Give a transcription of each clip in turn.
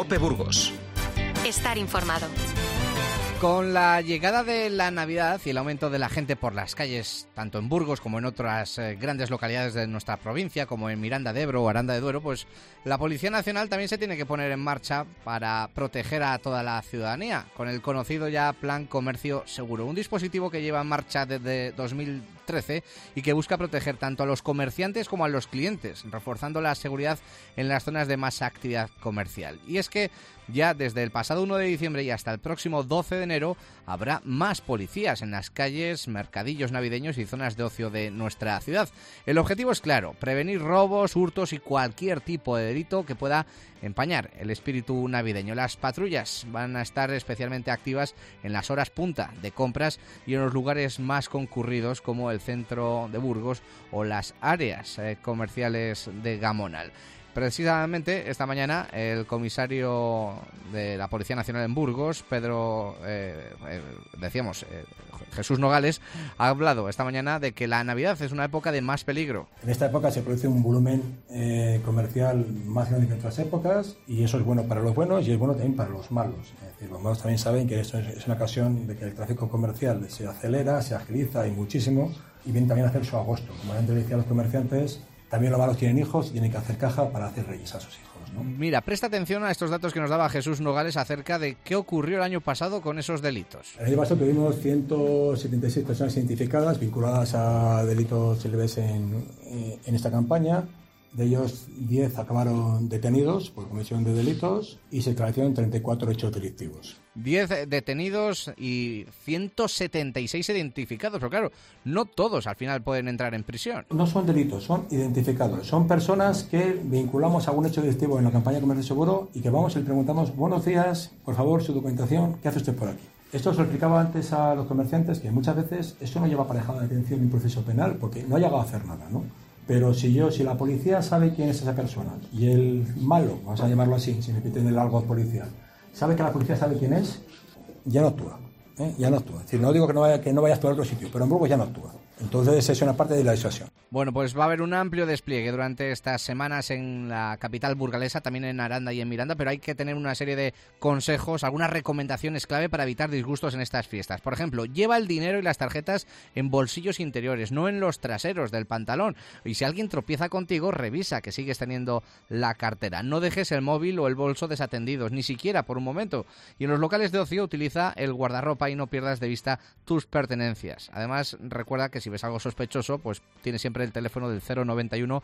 COPE Burgos. Estar informado. Con la llegada de la Navidad y el aumento de la gente por las calles, tanto en Burgos como en otras grandes localidades de nuestra provincia, como en Miranda de Ebro o Aranda de Duero, pues la Policía Nacional también se tiene que poner en marcha para proteger a toda la ciudadanía, con el conocido ya Plan Comercio Seguro, un dispositivo que lleva en marcha desde 2013 y que busca proteger tanto a los comerciantes como a los clientes, reforzando la seguridad en las zonas de más actividad comercial. Y es que ya desde el pasado 1 de diciembre y hasta el próximo 12 de enero habrá más policías en las calles, mercadillos navideños y zonas de ocio de nuestra ciudad. El objetivo es claro: prevenir robos, hurtos y cualquier tipo de delito que pueda empañar el espíritu navideño. Las patrullas van a estar especialmente activas en las horas punta de compras y en los lugares más concurridos como el centro de Burgos o las áreas comerciales de Gamonal. Precisamente esta mañana el comisario de la Policía Nacional en Burgos, Jesús Nogales, ha hablado esta mañana de que la Navidad es una época de más peligro. En esta época se produce un volumen comercial más grande que en otras épocas, y eso es bueno para los buenos y es bueno también para los malos. Es decir, los malos también saben que esto es una ocasión de que el tráfico comercial se acelera, se agiliza y muchísimo, y viene también a hacer su agosto. Como antes decía los comerciantes, también los malos tienen hijos y tienen que hacer caja para hacer reyes a sus hijos, ¿no? Mira, presta atención a estos datos que nos daba Jesús Nogales acerca de qué ocurrió el año pasado con esos delitos. El año pasado tuvimos 176 personas identificadas vinculadas a delitos LBS en esta campaña. De ellos, 10 acabaron detenidos por comisión de delitos y se esclarecieron 34 hechos delictivos. 10 detenidos y 176 identificados, pero claro, no todos al final pueden entrar en prisión. No son delitos, son identificados. Son personas que vinculamos a algún hecho delictivo en la campaña de Comercio Seguro y que vamos y le preguntamos: buenos días, por favor, su documentación, ¿qué hace usted por aquí? Esto os lo explicaba antes a los comerciantes, que muchas veces eso no lleva aparejado de detención ni un proceso penal, porque no ha llegado a hacer nada, ¿no? Pero si la policía sabe quién es esa persona y el malo, vamos a llamarlo así, si me piden el algo policial, sabe que la policía sabe quién es, ya no actúa. Ya no actúa. Es decir, no digo que no vaya a actuar a otro sitio, pero en Burgos ya no actúa. Entonces es una parte de la disuasión. Bueno, pues va a haber un amplio despliegue durante estas semanas en la capital burgalesa, también en Aranda y en Miranda, pero hay que tener una serie de consejos, algunas recomendaciones clave para evitar disgustos en estas fiestas. Por ejemplo, lleva el dinero y las tarjetas en bolsillos interiores, no en los traseros del pantalón. Y si alguien tropieza contigo, revisa que sigues teniendo la cartera. No dejes el móvil o el bolso desatendidos, ni siquiera por un momento. Y en los locales de ocio utiliza el guardarropa y no pierdas de vista tus pertenencias. Además, recuerda que si ves algo sospechoso, pues tienes siempre el teléfono del 091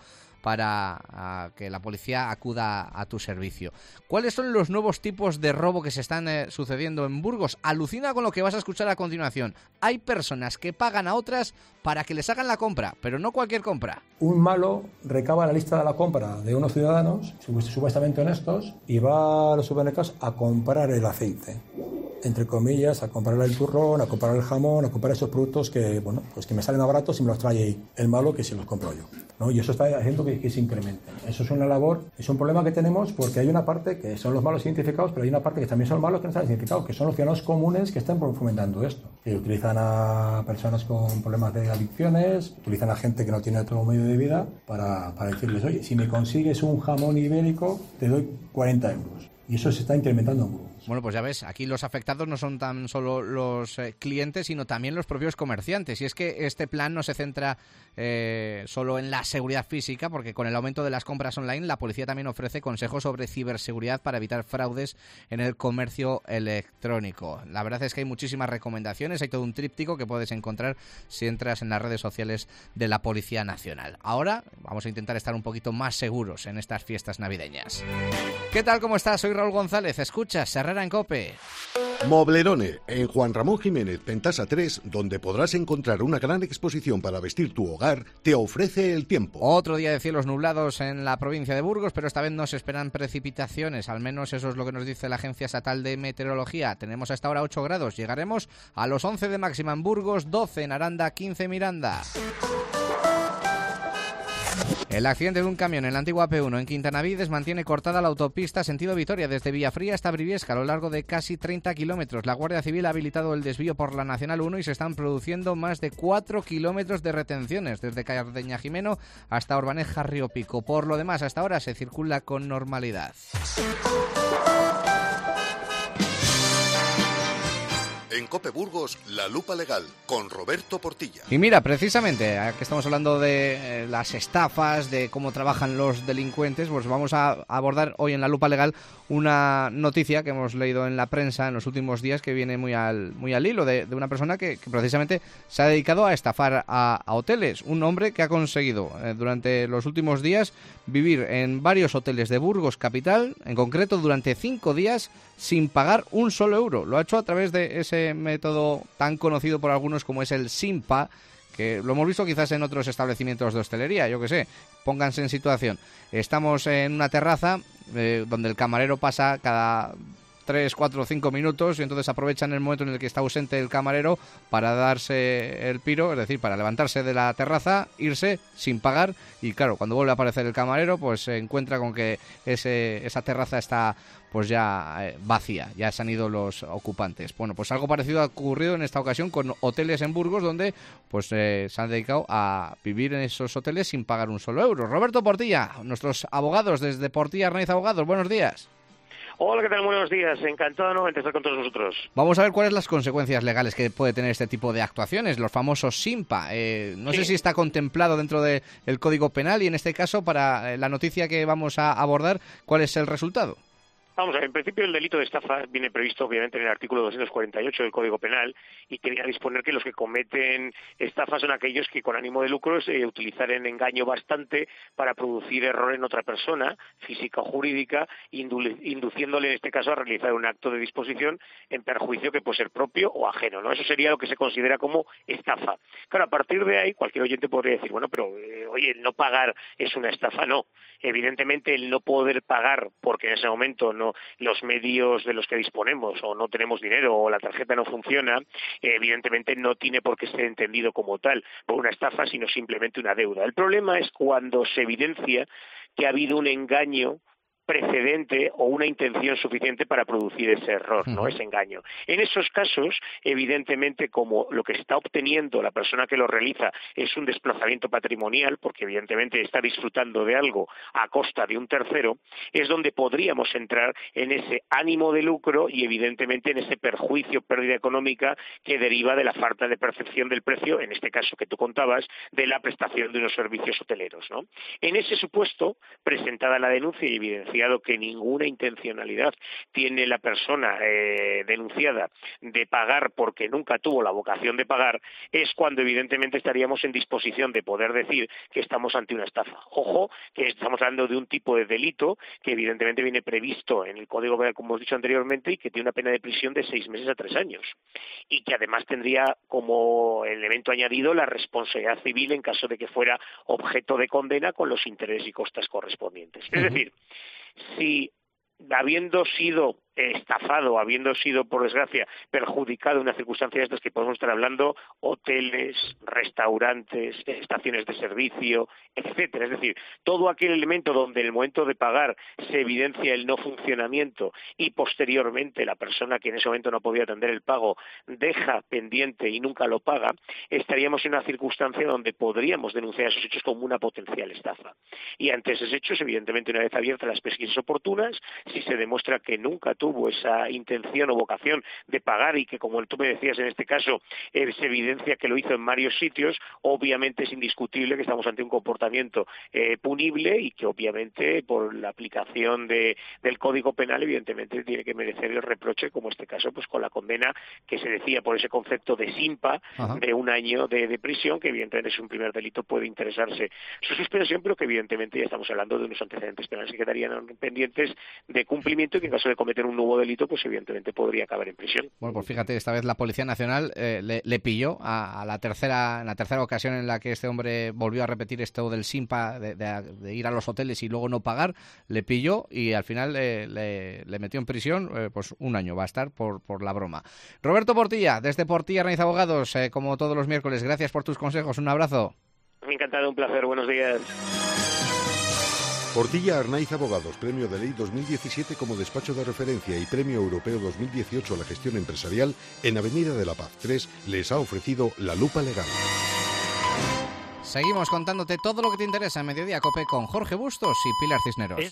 para que la policía acuda a tu servicio. ¿Cuáles son los nuevos tipos de robo que se están sucediendo en Burgos? Alucina con lo que vas a escuchar a continuación. Hay personas que pagan a otras para que les hagan la compra, pero no cualquier compra. Un malo recaba la lista de la compra de unos ciudadanos, supuestamente honestos, y va a los supermercados a comprar el aceite, entre comillas, a comprar el turrón, a comprar el jamón, a comprar esos productos que, bueno, pues que me salen más baratos y me los trae el malo que si los compro yo, ¿no? Y eso está haciendo que se incrementen. Eso es una labor, es un problema que tenemos, porque hay una parte que son los malos identificados, pero hay una parte que también son malos que no están identificados, que son los ciudadanos comunes que están fomentando esto. Que utilizan a personas con problemas de adicciones, utilizan a gente que no tiene otro medio de vida para decirles: oye, si me consigues un jamón ibérico, te doy 40 euros. Y eso se está incrementando en Burgos. Bueno, pues ya ves, aquí los afectados no son tan solo los clientes, sino también los propios comerciantes. Y es que este plan no se centra solo en la seguridad física, porque con el aumento de las compras online, la policía también ofrece consejos sobre ciberseguridad para evitar fraudes en el comercio electrónico. La verdad es que hay muchísimas recomendaciones, hay todo un tríptico que puedes encontrar si entras en las redes sociales de la Policía Nacional. Ahora vamos a intentar estar un poquito más seguros en estas fiestas navideñas. ¿Qué tal? ¿Cómo estás? Soy Raúl González. Escuchas Herrera en COPE. Moblerone, en Juan Ramón Jiménez, Pentasa 3, donde podrás encontrar una gran exposición para vestir tu hogar, te ofrece el tiempo. Otro día de cielos nublados en la provincia de Burgos, pero esta vez no se esperan precipitaciones, al menos eso es lo que nos dice la Agencia Estatal de Meteorología. Tenemos hasta ahora 8 grados, llegaremos a los 11 de máxima en Burgos, 12 en Aranda, 15 en Miranda. El accidente de un camión en la antigua P1 en Quintanavides mantiene cortada la autopista sentido Vitoria desde Villafría hasta Briviesca a lo largo de casi 30 kilómetros. La Guardia Civil ha habilitado el desvío por la Nacional 1 y se están produciendo más de 4 kilómetros de retenciones desde Cardeña Jimeno hasta Orbaneja Río Pico. Por lo demás, hasta ahora se circula con normalidad. En COPE Burgos, La Lupa Legal, con Roberto Portilla. Y mira, precisamente, ya que estamos hablando de las estafas, de cómo trabajan los delincuentes, pues vamos a abordar hoy en La Lupa Legal una noticia que hemos leído en la prensa en los últimos días que viene muy al hilo de una persona que precisamente se ha dedicado a estafar a hoteles. Un hombre que ha conseguido durante los últimos días vivir en varios hoteles de Burgos capital, en concreto durante 5 días, sin pagar un solo euro. Lo ha hecho a través de ese método tan conocido por algunos como es el Simpa, que lo hemos visto quizás en otros establecimientos de hostelería, yo que sé. Pónganse en situación. Estamos en una terraza donde el camarero pasa cada 3, 4 o 5 minutos y entonces aprovechan el momento en el que está ausente el camarero para darse el piro, es decir, para levantarse de la terraza, irse sin pagar y claro, cuando vuelve a aparecer el camarero pues se encuentra con que esa terraza está pues ya vacía, ya se han ido los ocupantes. Bueno, pues algo parecido ha ocurrido en esta ocasión con hoteles en Burgos donde pues se han dedicado a vivir en esos hoteles sin pagar un solo euro. Roberto Portilla, nuestros abogados desde Portilla Arnaiz Abogados, buenos días. Hola, ¿qué tal? Buenos días. Encantado nuevamente de estar con todos vosotros. Vamos a ver cuáles son las consecuencias legales que puede tener este tipo de actuaciones, los famosos Simpa. No sé si está contemplado dentro del Código Penal y en este caso, para la noticia que vamos a abordar, ¿cuál es el resultado? Vamos a ver, en principio el delito de estafa viene previsto obviamente en el artículo 248 del Código Penal y quería disponer que los que cometen estafas son aquellos que con ánimo de lucro utilizar el engaño bastante para producir error en otra persona, física o jurídica, induciéndole en este caso a realizar un acto de disposición en perjuicio que puede ser propio o ajeno, ¿no? Eso sería lo que se considera como estafa. Claro, a partir de ahí cualquier oyente podría decir, bueno, pero oye, el no pagar es una estafa. No, evidentemente el no poder pagar porque en ese momento no los medios de los que disponemos o no tenemos dinero o la tarjeta no funciona, evidentemente no tiene por qué ser entendido como tal por una estafa, sino simplemente una deuda. El problema es cuando se evidencia que ha habido un engaño precedente o una intención suficiente para producir ese error, ¿no? Ese engaño. En esos casos, evidentemente, como lo que está obteniendo la persona que lo realiza es un desplazamiento patrimonial, porque evidentemente está disfrutando de algo a costa de un tercero, es donde podríamos entrar en ese ánimo de lucro y evidentemente en ese perjuicio, pérdida económica que deriva de la falta de percepción del precio, en este caso que tú contabas, de la prestación de unos servicios hoteleros, ¿no? En ese supuesto, presentada la denuncia y evidenciada que ninguna intencionalidad tiene la persona denunciada de pagar porque nunca tuvo la vocación de pagar, es cuando evidentemente estaríamos en disposición de poder decir que estamos ante una estafa. Ojo, que estamos hablando de un tipo de delito que evidentemente viene previsto en el Código Penal, como hemos dicho anteriormente, y que tiene una pena de prisión de 6 meses a 3 años. Y que además tendría como elemento añadido la responsabilidad civil en caso de que fuera objeto de condena con los intereses y costas correspondientes. Es decir, si habiendo sido estafado, habiendo sido, por desgracia, perjudicado en una circunstancia de estas que podemos estar hablando, hoteles, restaurantes, estaciones de servicio, etcétera. Es decir, todo aquel elemento donde en el momento de pagar se evidencia el no funcionamiento y posteriormente la persona que en ese momento no podía atender el pago deja pendiente y nunca lo paga, estaríamos en una circunstancia donde podríamos denunciar esos hechos como una potencial estafa. Y ante esos hechos, evidentemente, una vez abiertas las pesquisas oportunas, si se demuestra que nunca tuvo esa intención o vocación de pagar y que, como tú me decías en este caso, se evidencia que lo hizo en varios sitios, obviamente es indiscutible que estamos ante un comportamiento punible y que obviamente por la aplicación del Código Penal evidentemente tiene que merecer el reproche, como este caso pues con la condena que se decía por ese concepto de Simpa, de 1 año de prisión, que evidentemente es un primer delito, puede interesarse su suspensión, pero que evidentemente ya estamos hablando de unos antecedentes penales que quedarían pendientes de cumplimiento y que en caso de cometer un nuevo delito, pues evidentemente podría acabar en prisión. Bueno, pues fíjate, esta vez la Policía Nacional le pilló en la tercera ocasión en la que este hombre volvió a repetir esto del Simpa, de ir a los hoteles y luego no pagar, le pilló y al final le metió en prisión, pues 1 año va a estar por la broma. Roberto Portilla, desde Portilla Arnaiz Abogados, como todos los miércoles, gracias por tus consejos, un abrazo. Encantado, un placer, buenos días. Portilla Arnaiz Abogados, Premio de Ley 2017 como despacho de referencia y Premio Europeo 2018 a la gestión empresarial en Avenida de la Paz 3, les ha ofrecido La Lupa Legal. Seguimos contándote todo lo que te interesa en Mediodía Cope con Jorge Bustos y Pilar Cisneros.